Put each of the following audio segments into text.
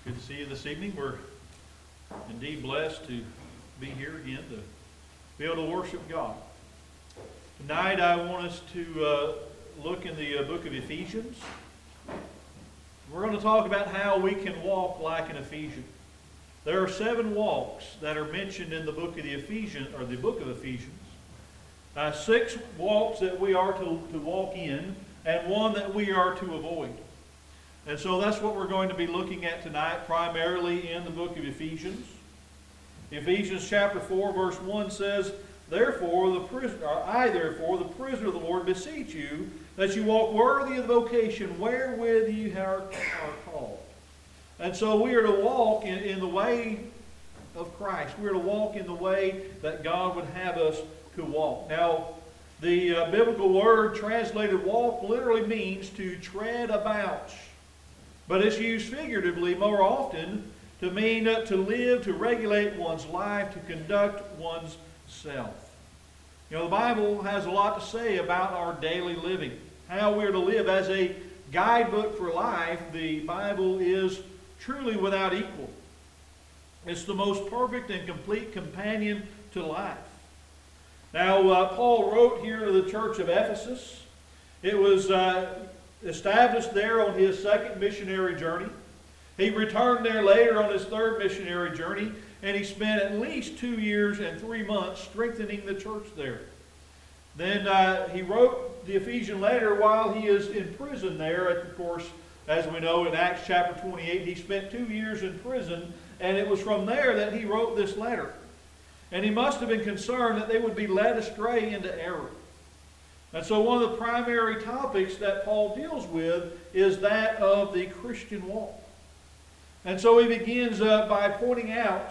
Good to see you this evening. We're indeed blessed to be here again to be able to worship God. Tonight I want us to look in the book of Ephesians. We're going to talk about how we can walk like an Ephesian. There are 7 walks that are mentioned in the book of the Ephesians, or the book of Ephesians. 6 walks that we are to walk in, and 1 that we are to avoid. And so that's what we're going to be looking at tonight, primarily in the book of Ephesians. Ephesians chapter 4, verse 1 says, Therefore, I, the prisoner of the Lord, beseech you, that you walk worthy of the vocation wherewith you are called. And so we are to walk in the way of Christ. We are to walk in the way that God would have us to walk. Now, the biblical word translated walk literally means to tread about. But it's used figuratively more often to mean to live, to regulate one's life, to conduct one's self. You know, the Bible has a lot to say about our daily living, how we're to live. As a guidebook for life, the Bible is truly without equal. It's the most perfect and complete companion to life. Now, Paul wrote here to the church of Ephesus. It was established there on his 2nd missionary journey. He returned there later on his 3rd missionary journey, and he spent at least 2 years and 3 months strengthening the church there. Then he wrote the Ephesian letter while he is in prison there. Of course, as we know in Acts chapter 28, he spent 2 years in prison, and it was from there that he wrote this letter. And he must have been concerned that they would be led astray into error. And so one of the primary topics that Paul deals with is that of the Christian walk. And so he begins by pointing out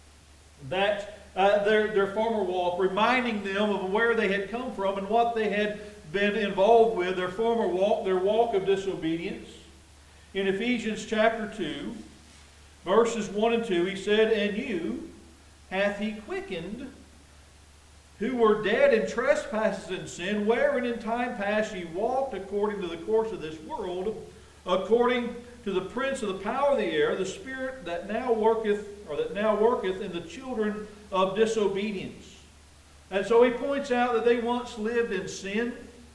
that their former walk, reminding them of where they had come from and what they had been involved with, their former walk, their walk of disobedience. In Ephesians chapter 2, verses 1 and 2, he said, And you hath he quickened, who were dead in trespasses and sin, wherein in time past ye walked according to the course of this world, according to the prince of the power of the air, the spirit that now worketh in the children of disobedience. And so he points out that they once lived in sin,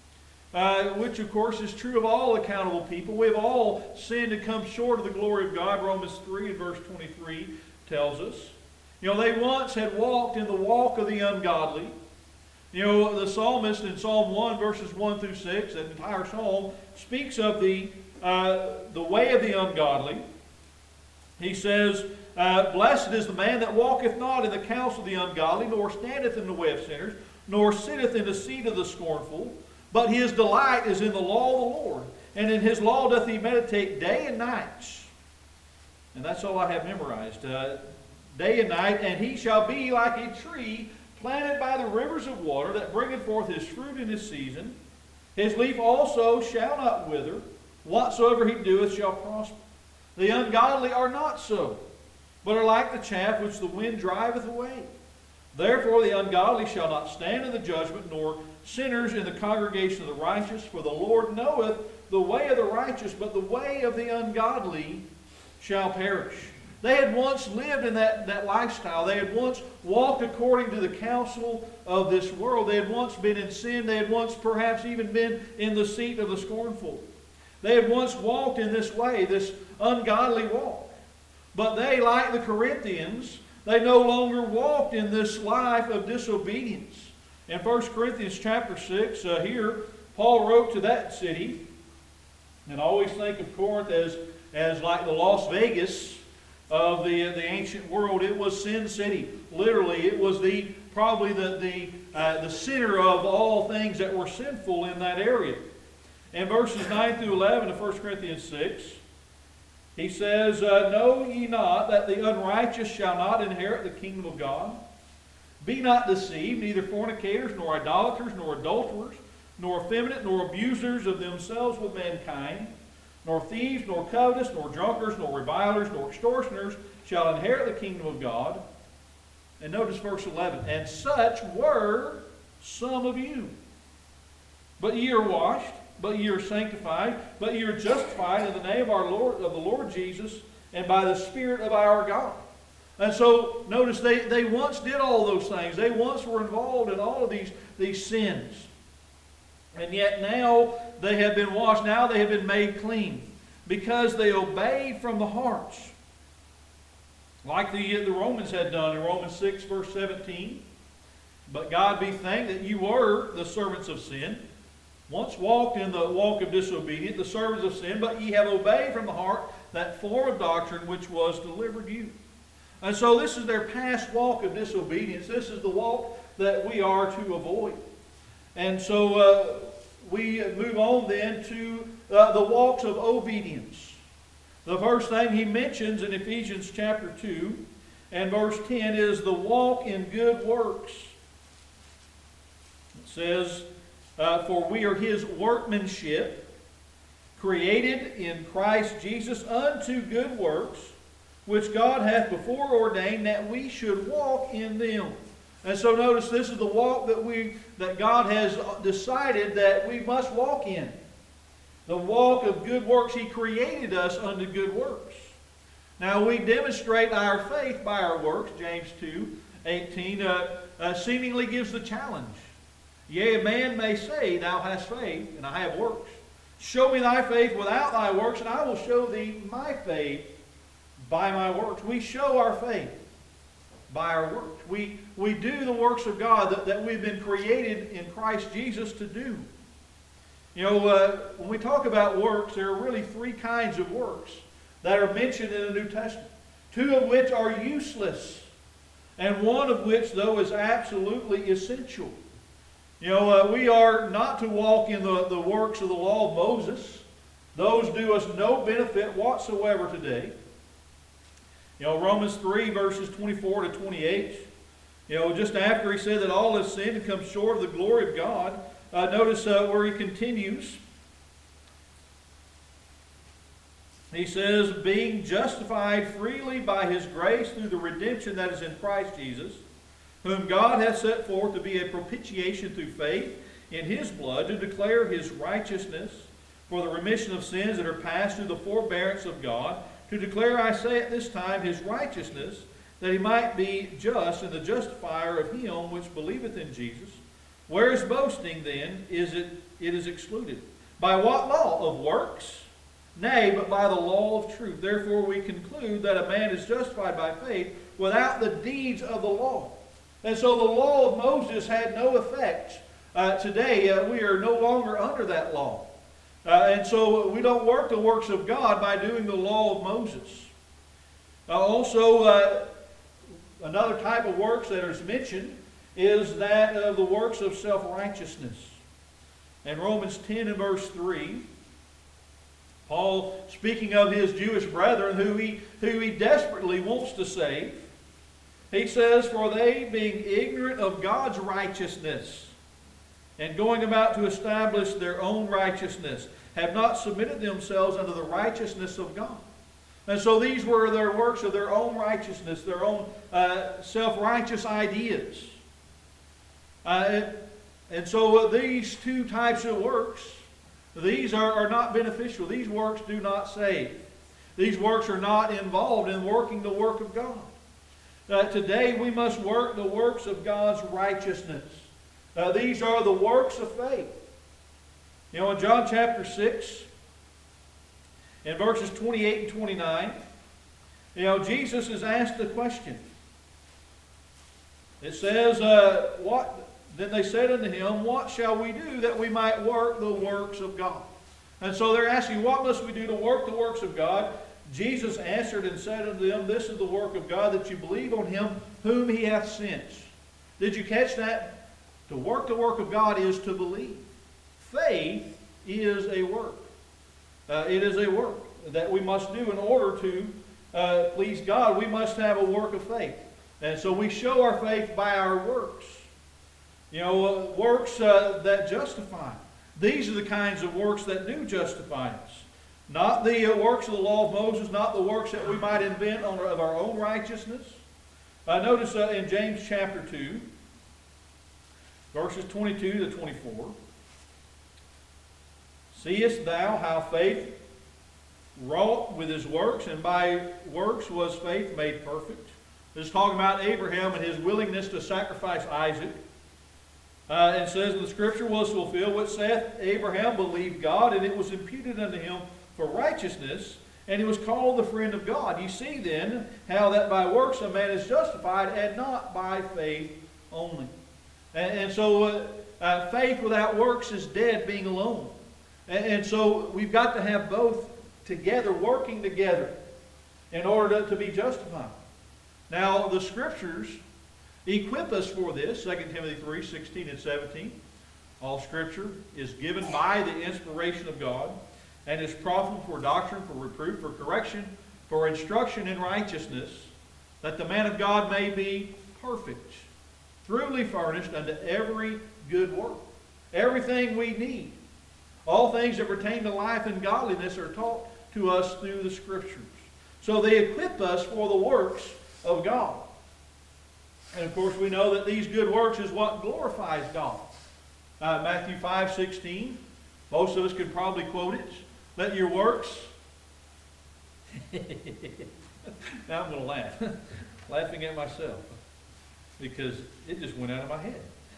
which of course is true of all accountable people. We have all sinned and come short of the glory of God. Romans 3 and verse 23 tells us. You know, they once had walked in the walk of the ungodly. You know, the psalmist in Psalm 1, verses 1 through 6, that entire psalm, speaks of the way of the ungodly. He says, Blessed is the man that walketh not in the counsel of the ungodly, nor standeth in the way of sinners, nor sitteth in the seat of the scornful. But his delight is in the law of the Lord, and in his law doth he meditate day and night. And that's all I have memorized. Day and night, and he shall be like a tree planted by the rivers of water, that bringeth forth his fruit in his season. His leaf also shall not wither. Whatsoever he doeth shall prosper. The ungodly are not so, but are like the chaff which the wind driveth away. Therefore the ungodly shall not stand in the judgment, nor sinners in the congregation of the righteous. For the Lord knoweth the way of the righteous, but the way of the ungodly shall perish. They had once lived in that lifestyle. They had once walked according to the counsel of this world. They had once been in sin. They had once perhaps even been in the seat of the scornful. They had once walked in this way, this ungodly walk. But they, like the Corinthians, they no longer walked in this life of disobedience. In 1 Corinthians chapter 6, here, Paul wrote to that city, and I always think of Corinth as like the Las Vegas of the ancient world. It was Sin City. Literally, it was probably the center of all things that were sinful in that area. In verses 9 through 11 of 1 Corinthians 6, he says, Know ye not that the unrighteous shall not inherit the kingdom of God? Be not deceived, neither fornicators, nor idolaters, nor adulterers, nor effeminate, nor abusers of themselves with mankind, nor thieves, nor covetous, nor drunkards, nor revilers, nor extortioners shall inherit the kingdom of God. And notice verse 11. And such were some of you. But ye are washed, but ye are sanctified, but ye are justified in the name of the Lord Jesus, and by the Spirit of our God. And so, notice they once did all those things. They once were involved in all of these sins. And yet now they have been washed. Now they have been made clean. Because they obeyed from the hearts. Like the Romans had done in Romans 6, verse 17. But God be thanked that you were the servants of sin. Once walked in the walk of disobedience, the servants of sin, but ye have obeyed from the heart that form of doctrine which was delivered you. And so this is their past walk of disobedience. This is the walk that we are to avoid. And so we move on then to the walks of obedience. The first thing he mentions in Ephesians chapter 2 and verse 10 is the walk in good works. It says, for we are his workmanship, created in Christ Jesus unto good works, which God hath before ordained that we should walk in them. And so notice this is the walk that God has decided that we must walk in. The walk of good works. He created us unto good works. Now we demonstrate our faith by our works. James 2:18 seemingly gives the challenge. Yea, a man may say, thou hast faith, and I have works. Show me thy faith without thy works, and I will show thee my faith by my works. We show our faith by our works. We do the works of God that we've been created in Christ Jesus to do. You know, when we talk about works, there are really three kinds of works that are mentioned in the New Testament. Two of which are useless, and one of which, though, is absolutely essential. You know, we are not to walk in the works of the law of Moses. Those do us no benefit whatsoever today. You know, Romans 3, verses 24 to 28. You know, just after he said that all have sinned and come short of the glory of God, notice where he continues. He says, being justified freely by his grace through the redemption that is in Christ Jesus, whom God hath set forth to be a propitiation through faith in his blood, to declare his righteousness for the remission of sins that are passed through the forbearance of God, to declare, I say at this time, his righteousness, that he might be just and the justifier of him which believeth in Jesus. Where is boasting then? It is excluded. By what law? Of works? Nay, but by the law of truth. Therefore we conclude that a man is justified by faith without the deeds of the law. And so the law of Moses had no effect. Today we are no longer under that law. And so we don't work the works of God by doing the law of Moses. Also, another type of works that is mentioned is that of the works of self-righteousness. In Romans 10 and verse 3, Paul, speaking of his Jewish brethren who he desperately wants to save, he says, for they, being ignorant of God's righteousness, and going about to establish their own righteousness, have not submitted themselves unto the righteousness of God. And so these were their works of their own righteousness, their own self-righteous ideas. And so these two types of works, these are not beneficial. These works do not save. These works are not involved in working the work of God. Today we must work the works of God's righteousness. These are the works of faith. You know, in John chapter 6, in verses 28 and 29, you know, Jesus is asked a question. It says, Then they said unto him, what shall we do that we might work the works of God? And so they're asking, what must we do to work the works of God? Jesus answered and said unto them, this is the work of God, that you believe on him whom he hath sent. Did you catch that? To work the work of God is to believe. Faith is a work. It is a work that we must do in order to please God. We must have a work of faith. And so we show our faith by our works. You know, works that justify. These are the kinds of works that do justify us. Not the works of the law of Moses, not the works that we might invent of our own righteousness. Notice in James chapter 2, verses 22 to 24. Seest thou how faith wrought with his works, and by works was faith made perfect? This is talking about Abraham and his willingness to sacrifice Isaac. And says the scripture was fulfilled, which saith, Abraham believed God, and it was imputed unto him for righteousness, and he was called the friend of God. You see then how that by works a man is justified, and not by faith only. And so faith without works is dead, being alone. And so we've got to have both together, working together, in order to be justified. Now, the scriptures equip us for this. 2 Timothy 3, 16 and 17. All scripture is given by the inspiration of God, and is profitable for doctrine, for reproof, for correction, for instruction in righteousness, that the man of God may be perfect, truly furnished unto every good work. Everything we need, all things that pertain to life and godliness, are taught to us through the scriptures. So they equip us for the works of God. And of course we know that these good works is what glorifies God. Matthew 5:16, most of us could probably quote it. Let your works... Now I'm going to laugh. Laughing at myself. Because it just went out of my head.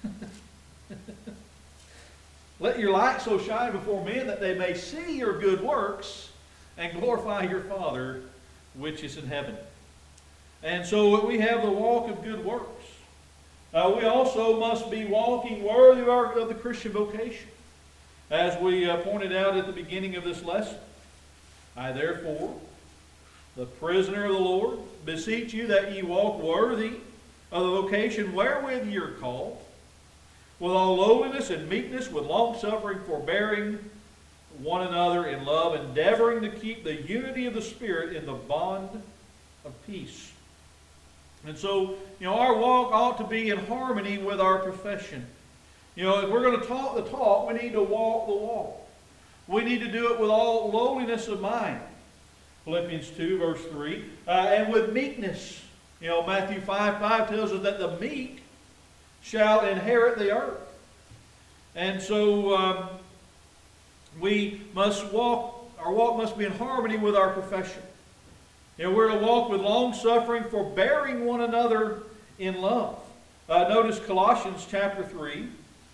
Let your light so shine before men that they may see your good works and glorify your Father which is in heaven. And so we have the walk of good works. We also must be walking worthy of the Christian vocation. As we pointed out at the beginning of this lesson, I therefore, the prisoner of the Lord, beseech you that ye walk worthy of the vocation wherewith ye are called, with all lowliness and meekness, with long-suffering, forbearing one another in love, endeavoring to keep the unity of the Spirit in the bond of peace. And so, our walk ought to be in harmony with our profession. If we're going to talk the talk, we need to walk the walk. We need to do it with all lowliness of mind. Philippians 2, verse 3. And with meekness. Matthew 5:5 tells us that the meek shall inherit the earth. And so we must walk, our walk must be in harmony with our profession. We're to walk with long-suffering, forbearing one another in love. Notice Colossians chapter 3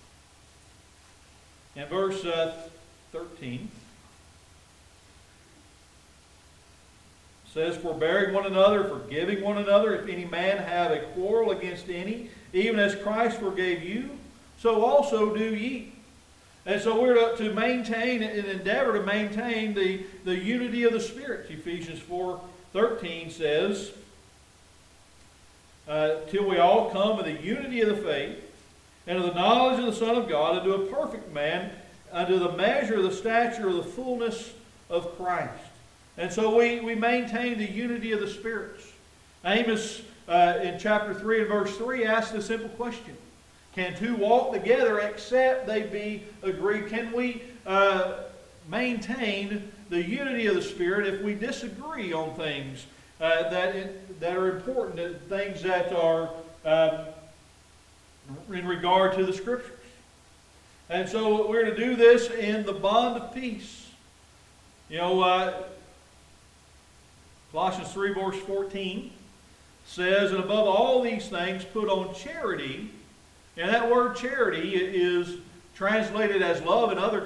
and verse 13. It says, forbearing one another, forgiving one another, if any man have a quarrel against any, even as Christ forgave you, so also do ye. And so we're to maintain and endeavor to maintain the unity of the Spirit. Ephesians 4:13 says, till we all come to the unity of the faith and of the knowledge of the Son of God, unto a perfect man, unto the measure of the stature of the fullness of Christ. And so we maintain the unity of the spirits. Amos in chapter 3 and verse 3 asks a simple question. Can two walk together except they be agreed? Can we maintain the unity of the Spirit if we disagree on things that are important, things that are in regard to the Scriptures? And so we're to do this in the bond of peace. Colossians 3 verse 14 says, and above all these things put on charity. And that word charity is translated as love in other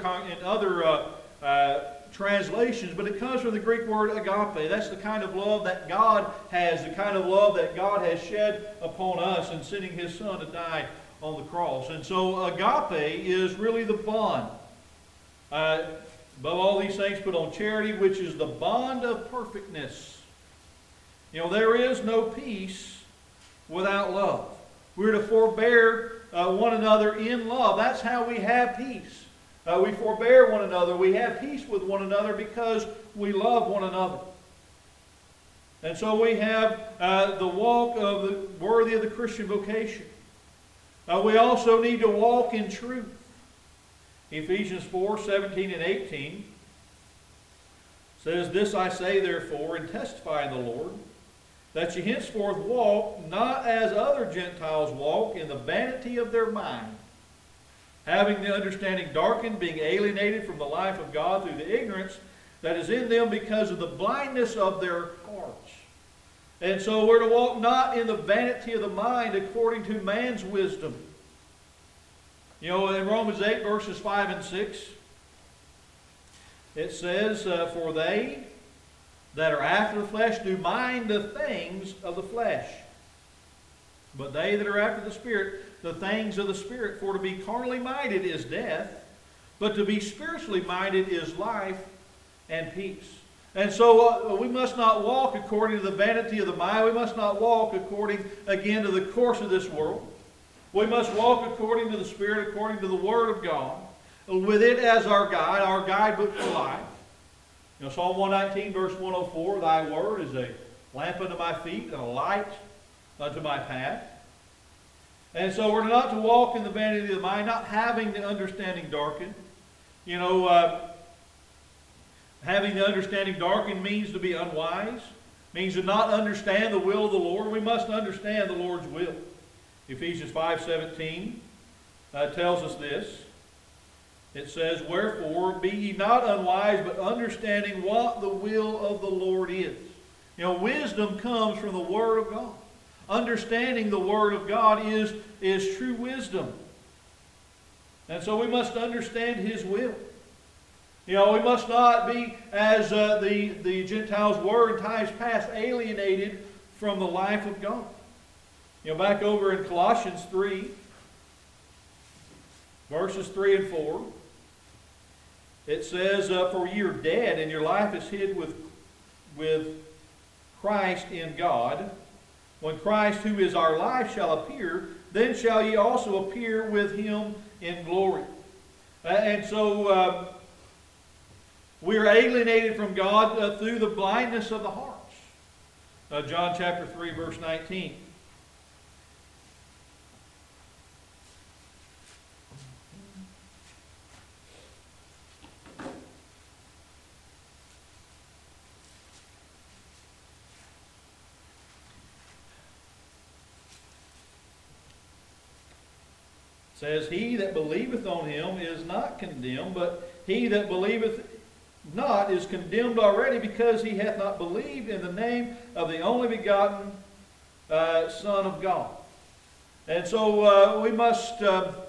translations, but it comes from the Greek word agape. That's the kind of love that God has, the kind of love that God has shed upon us in sending His Son to die on the cross. And so agape is really the bond. Above all these things put on charity, which is the bond of perfectness. There is no peace without love. We're to forbear one another in love. That's how we have peace. We forbear one another. We have peace with one another because we love one another. And so we have the walk of worthy of the Christian vocation. We also need to walk in truth. Ephesians 4:17 and 18 says, this I say therefore, and testify in the Lord, that ye henceforth walk not as other Gentiles walk in the vanity of their mind, having the understanding darkened, being alienated from the life of God through the ignorance that is in them because of the blindness of their hearts. And so we're to walk not in the vanity of the mind according to man's wisdom. You know, in Romans 8, verses 5 and 6, it says, for they that are after the flesh do mind the things of the flesh. But they that are after the Spirit, the things of the Spirit. For to be carnally minded is death, but to be spiritually minded is life and peace. And so we must not walk according to the vanity of the mind. We must not walk according, again, to the course of this world. We must walk according to the Spirit, according to the Word of God, with it as our guide, our guidebook for life. You know, Psalm 119, verse 104, Thy Word is a lamp unto my feet and a light unto my path. And so we're not to walk in the vanity of the mind, not having the understanding darkened. You know, having the understanding darkened means to be unwise, means to not understand the will of the Lord. We must understand the Lord's will. Ephesians 5:17 tells us this. It says, wherefore be ye not unwise, but understanding what the will of the Lord is. You know, wisdom comes from the Word of God. Understanding the Word of God is true wisdom. And so we must understand His will. You know, we must not be, as the Gentiles were in times past, alienated from the life of God. You know, back over in Colossians 3, verses 3 and 4, it says, for ye are dead, and your life is hid with Christ in God. When Christ, who is our life, shall appear, then shall ye also appear with Him in glory. And so we are alienated from God through the blindness of the hearts. John chapter 3, verse 19. Says, he that believeth on Him is not condemned, but he that believeth not is condemned already, because he hath not believed in the name of the only begotten Son of God. And so we must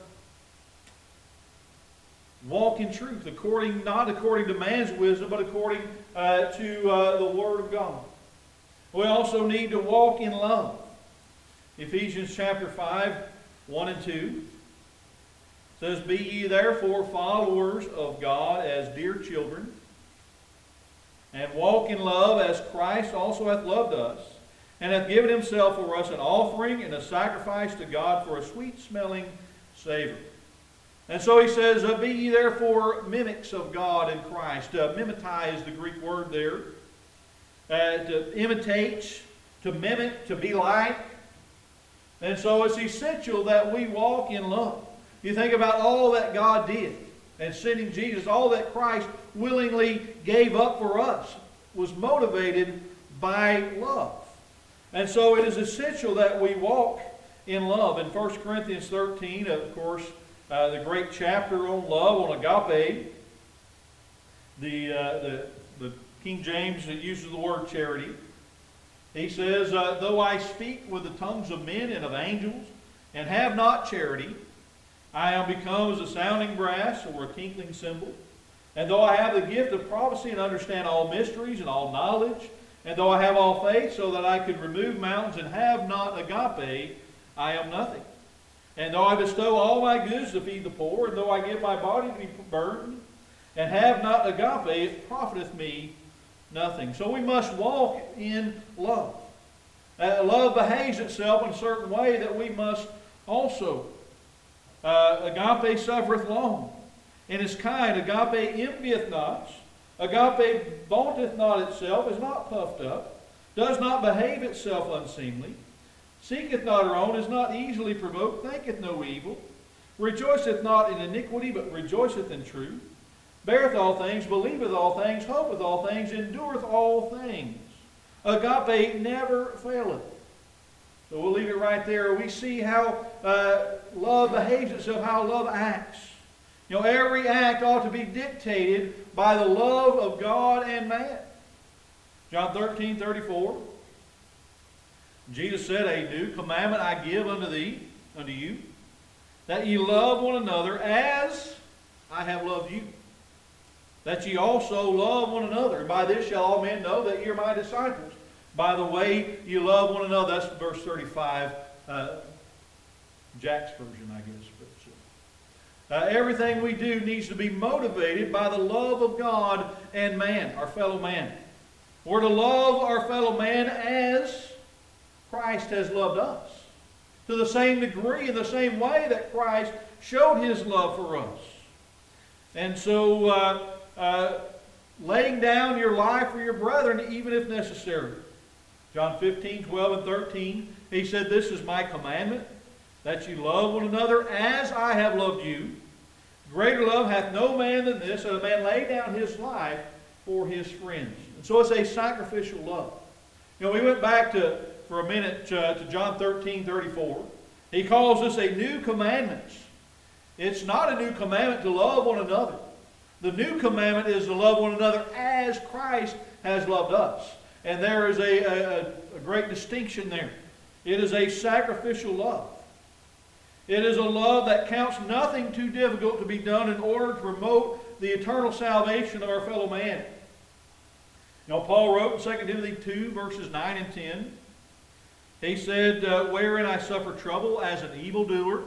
walk in truth, not according to man's wisdom, but according to the Word of God. We also need to walk in love. Ephesians chapter 5, 1 and 2 says, be ye therefore followers of God as dear children, and walk in love as Christ also hath loved us, and hath given Himself for us an offering and a sacrifice to God for a sweet-smelling savor. And so he says, be ye therefore mimics of God in Christ. Mimetize is the Greek word there. To imitate, to mimic, to be like. And so it's essential that we walk in love. You think about all that God did and sending Jesus, all that Christ willingly gave up for us was motivated by love. And so it is essential that we walk in love. In 1 Corinthians 13, of course, the great chapter on love, on agape, the King James uses the word charity. He says, though I speak with the tongues of men and of angels, and have not charity, I am become as a sounding brass or a tinkling cymbal. And though I have the gift of prophecy and understand all mysteries and all knowledge, and though I have all faith so that I could remove mountains and have not agape, I am nothing. And though I bestow all my goods to feed the poor, and though I give my body to be burned, and have not agape, it profiteth me nothing. So we must walk in love. Love behaves itself in a certain way that we must also. Agape suffereth long, and is kind. Agape envieth not. Agape vaunteth not itself, is not puffed up, does not behave itself unseemly, seeketh not her own, is not easily provoked, thinketh no evil, rejoiceth not in iniquity, but rejoiceth in truth, beareth all things, believeth all things, hopeth all things, endureth all things. Agape never faileth. So we'll leave it right there. We see how love behaves itself, how love acts. You know, every act ought to be dictated by the love of God and man. John 13:34. Jesus said, "A new commandment I give unto you, that ye love one another as I have loved you. That ye also love one another. And by this shall all men know that ye are my disciples, by the way you love one another." That's verse 35, Jack's version, I guess. Everything we do needs to be motivated by the love of God and man, our fellow man. We're to love our fellow man as Christ has loved us, to the same degree, in the same way that Christ showed His love for us. And so, laying down your life for your brethren, even if necessary. John 15:12 and 13, He said, "This is my commandment, that you love one another as I have loved you. Greater love hath no man than this, that a man lay down his life for his friends." And so it's a sacrificial love. You know, we went back for a minute to John 13:34. He calls this a new commandment. It's not a new commandment to love one another. The new commandment is to love one another as Christ has loved us. And there is a great distinction there. It is a sacrificial love. It is a love that counts nothing too difficult to be done in order to promote the eternal salvation of our fellow man. You know, Paul wrote in 2 Timothy 2, verses 9 and 10, he said, "Wherein I suffer trouble as an evildoer,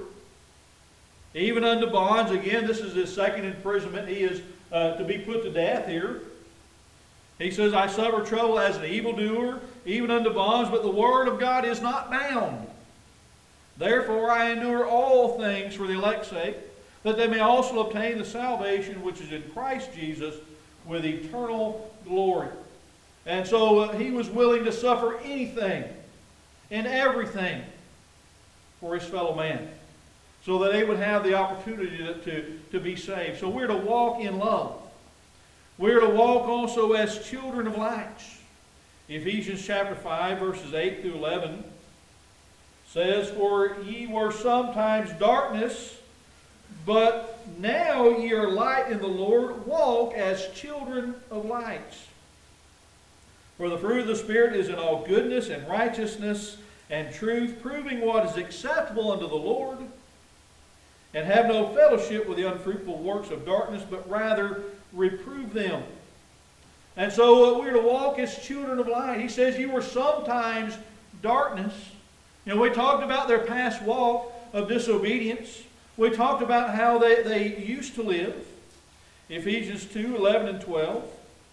even unto bonds." Again, this is his second imprisonment. He is to be put to death here. He says, "I suffer trouble as an evildoer, even unto bonds, but the word of God is not bound. Therefore I endure all things for the elect's sake, that they may also obtain the salvation which is in Christ Jesus with eternal glory." And so he was willing to suffer anything and everything for his fellow man, so that they would have the opportunity to be saved. So we're to walk in love. We're to walk also as children of light. Ephesians chapter 5, verses 8 through 11 says, "For ye were sometimes darkness, but now ye are light in the Lord. Walk as children of light. For the fruit of the Spirit is in all goodness and righteousness and truth, proving what is acceptable unto the Lord. And have no fellowship with the unfruitful works of darkness, but rather reprove them." And so we're to walk as children of light. He says, "You were sometimes darkness." You know, we talked about their past walk of disobedience. We talked about how they used to live. Ephesians 2, 11 and 12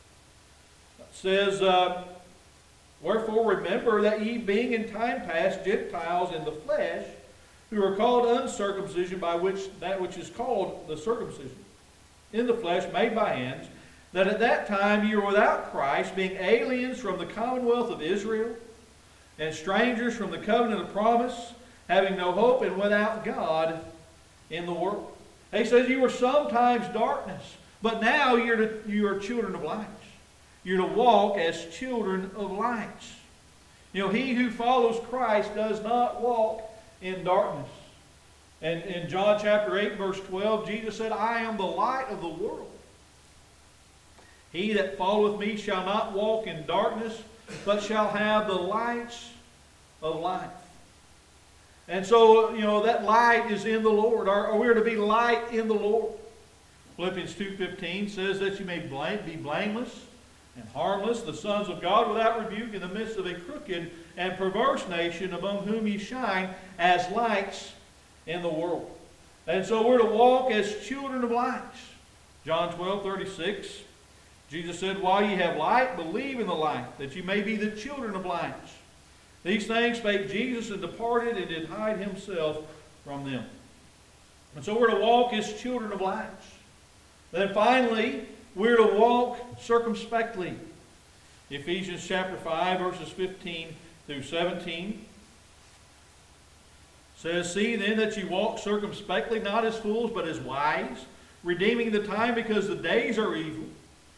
says, "Wherefore remember that ye being in time past Gentiles in the flesh, who are called uncircumcision by that which is called the circumcision, in the flesh made by hands, that at that time ye were without Christ, being aliens from the commonwealth of Israel, and strangers from the covenant of promise, having no hope and without God in the world." He says you were sometimes darkness, but now you are children of light. You're to walk as children of light. You know, he who follows Christ does not walk in darkness. And in John chapter 8, verse 12, Jesus said, "I am the light of the world. He that followeth me shall not walk in darkness, but shall have the light of life." And so, you know, that light is in the Lord. We're to be light in the Lord. Philippians 2:15 says that you may be blameless and harmless, the sons of God without rebuke, in the midst of a crooked and perverse nation, among whom ye shine as lights in the world. And so we're to walk as children of light. John 12:36, Jesus said, "While ye have light, believe in the light, that ye may be the children of light." These things spake Jesus, and departed, and did hide himself from them. And so we're to walk as children of light. Then finally, we're to walk circumspectly. Ephesians chapter 5, verses 15 through 17 says, "See then that ye walk circumspectly, not as fools, but as wise, redeeming the time, because the days are evil.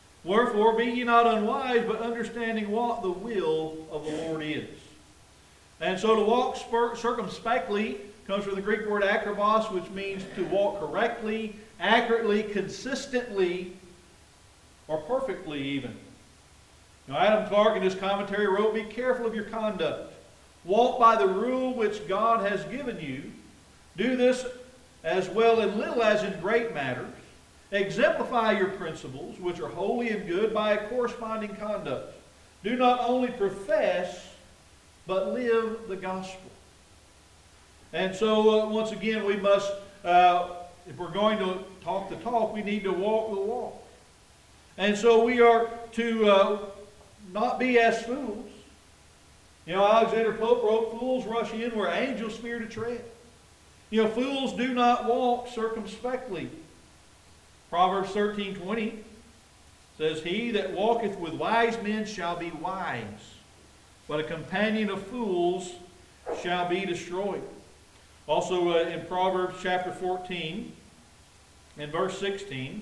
Wherefore be ye not unwise, but understanding what the will of the Lord is." And so to walk circumspectly comes from the Greek word akrobos, which means to walk correctly, accurately, consistently, or perfectly even. Now, Adam Clarke in his commentary wrote, "Be careful of your conduct. Walk by the rule which God has given you. Do this as well in little as in great matters. Exemplify your principles, which are holy and good, by a corresponding conduct. Do not only profess, but live the gospel." And so, once again, we must, if we're going to talk the talk, we need to walk the walk. And so we are to not be as fools. You know, Alexander Pope wrote, "Fools rush in where angels fear to tread." You know, fools do not walk circumspectly. Proverbs 13:20 says, "He that walketh with wise men shall be wise, but a companion of fools shall be destroyed." Also in Proverbs chapter 14 and verse 16,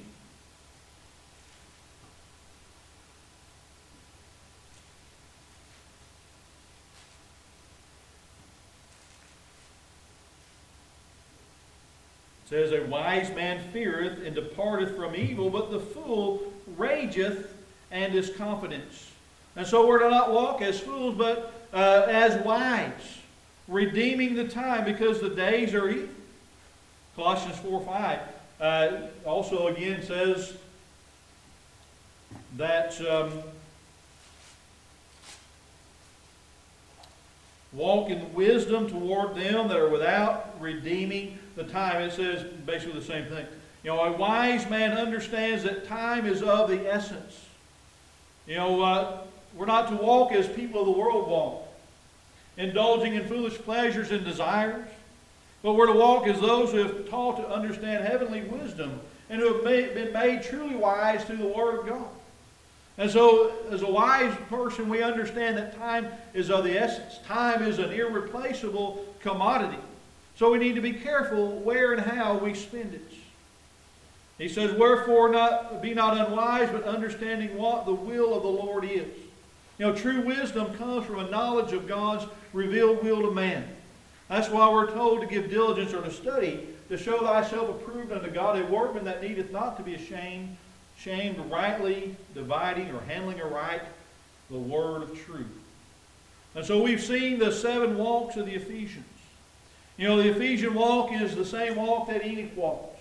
it says, "A wise man feareth and departeth from evil, but the fool rageth and is confidence." And so we're to not walk as fools, but as wise, redeeming the time because the days are evil. Colossians 4:5 also again says that walk in wisdom toward them that are without, redeeming the time. It says basically the same thing. You know, a wise man understands that time is of the essence. You know, we're not to walk as people of the world walk, indulging in foolish pleasures and desires, but we're to walk as those who have taught to understand heavenly wisdom and who have been made truly wise through the Word of God. And so, as a wise person, we understand that time is of the essence. Time is an irreplaceable commodity. So we need to be careful where and how we spend it. He says, "Wherefore be not unwise, but understanding what the will of the Lord is." You know, true wisdom comes from a knowledge of God's revealed will to man. That's why we're told to give diligence or to study, to show thyself approved unto God, a workman that needeth not to be ashamed, rightly dividing or handling aright the word of truth. And so we've seen the 7 walks of the Ephesians. You know, the Ephesian walk is the same walk that Enoch walks.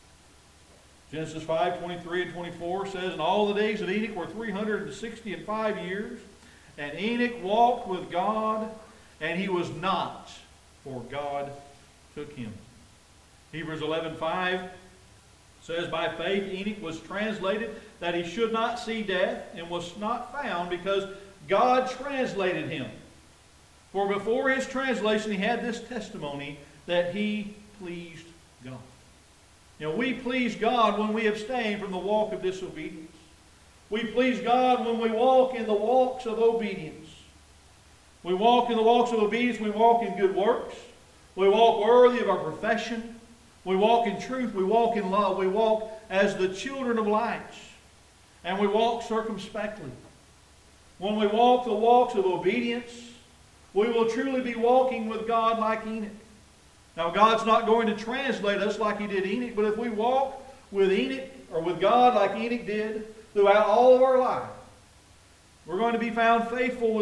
Genesis 5:23 and 24 says, "And all the days of Enoch were 365 years, and Enoch walked with God, and he was not, for God took him." Hebrews 11:5 says, "By faith Enoch was translated that he should not see death, and was not found, because God translated him. For before his translation he had this testimony, that he pleased God." You know, we please God when we abstain from the walk of disobedience. We please God when we walk in the walks of obedience. We walk in the walks of obedience. We walk in good works. We walk worthy of our profession. We walk in truth. We walk in love. We walk as the children of light. And we walk circumspectly. When we walk the walks of obedience, we will truly be walking with God like Enoch. Now, God's not going to translate us like he did Enoch, but if we walk with Enoch, or with God like Enoch did, throughout all of our life, we're going to be found faithful.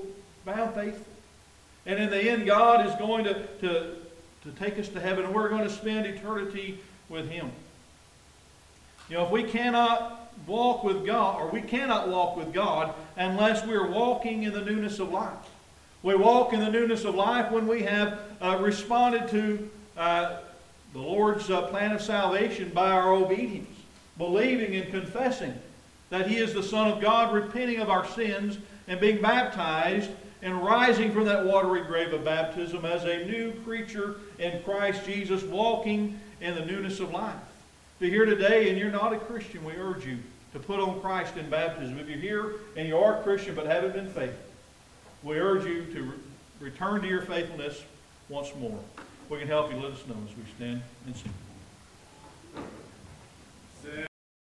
And in the end, God is going to take us to heaven, and we're going to spend eternity with him. You know, if we cannot walk with God, or we cannot walk with God unless we're walking in the newness of life. We walk in the newness of life when we have responded to the Lord's plan of salvation by our obedience, believing and confessing that he is the Son of God, repenting of our sins, and being baptized, and rising from that watery grave of baptism as a new creature in Christ Jesus, walking in the newness of life. If you're here today and you're not a Christian, we urge you to put on Christ in baptism. If you're here and you are a Christian but haven't been faithful, we urge you to return to your faithfulness once more. If we can help you, let us know as we stand and sing.